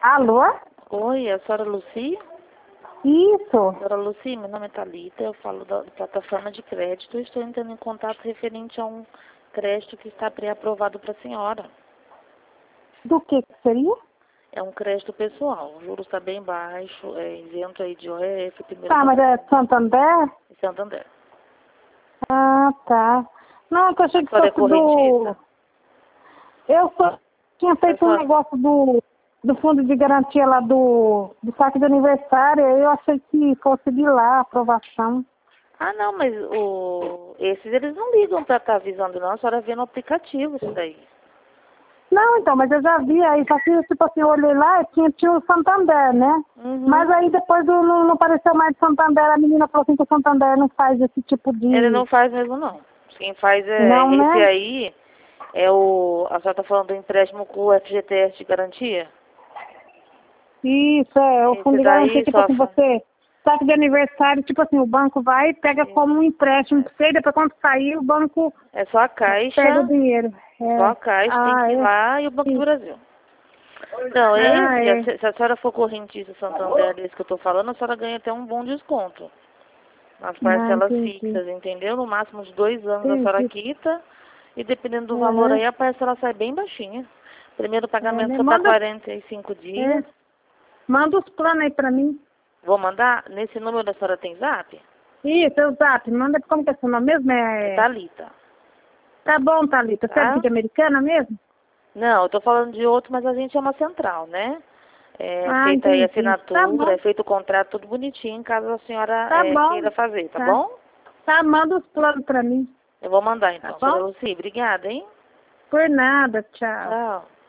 Alô? Oi, é a senhora Lucy? Isso. Senhora Lucy, meu nome é Thalita, eu falo da plataforma de crédito. Eu estou entrando em contato referente a um crédito que está pré-aprovado para a senhora. Do que seria? É um crédito pessoal, o juros está bem baixo, é isento aí de OF, primeiro Tá, mas é Santander? Santander. Ah, tá. Não, que eu achei A que senhora é fosse do... correntista? Tinha feito um negócio do fundo de garantia lá do saque de aniversário, eu achei que fosse de lá a aprovação. Ah, não, mas esses eles não ligam para estar avisando não, a senhora vê no aplicativo isso daí. Não, então, mas eu já vi aí, só que, tipo assim, eu olhei lá e tinha o Santander, né? Uhum. Mas aí depois não apareceu mais de Santander, a menina falou assim que o Santander não faz esse tipo de... Ele não faz mesmo não. Quem faz Não, esse né? aí, a senhora está falando do empréstimo com o FGTS de garantia? Isso, o Esse fundo de garantia, daí tipo só assim, você, saque de aniversário, tipo assim, o banco vai e pega como um empréstimo pra você, e depois quando sair, o banco é só a pega o Caixa, dinheiro. só É. a Caixa tem Ah, que ir é? lá e o Banco do Sim. Brasil. Não, Ah, é. se a senhora for correntista Santander, desse que eu estou falando, a senhora ganha até um bom desconto nas Ah, parcelas entendi. fixas, entendeu? No máximo de 2 anos a senhora Entendi. quita e dependendo do valor Aham. aí a parcela sai bem baixinha. Primeiro É, pagamento né? só para Manda, 45 dias. manda os planos aí pra mim. Vou mandar, nesse número da senhora tem zap? Isso, é o zap, manda como que é seu nome mesmo? É É... Thalita, Tá bom, Thalita, você é tá? daqui de Americana mesmo? Não, eu tô falando de outro, mas a gente é uma central, né? É Ah, feita aí a entendi. Tá assinatura, bom, é feito o contrato tudo bonitinho, caso a senhora tá bom. queira fazer, tá Tá. bom? Tá, manda os planos pra mim, Eu vou mandar tá então. Senhora bom? Lucy, obrigada, hein? Por nada, tchau. Tchau.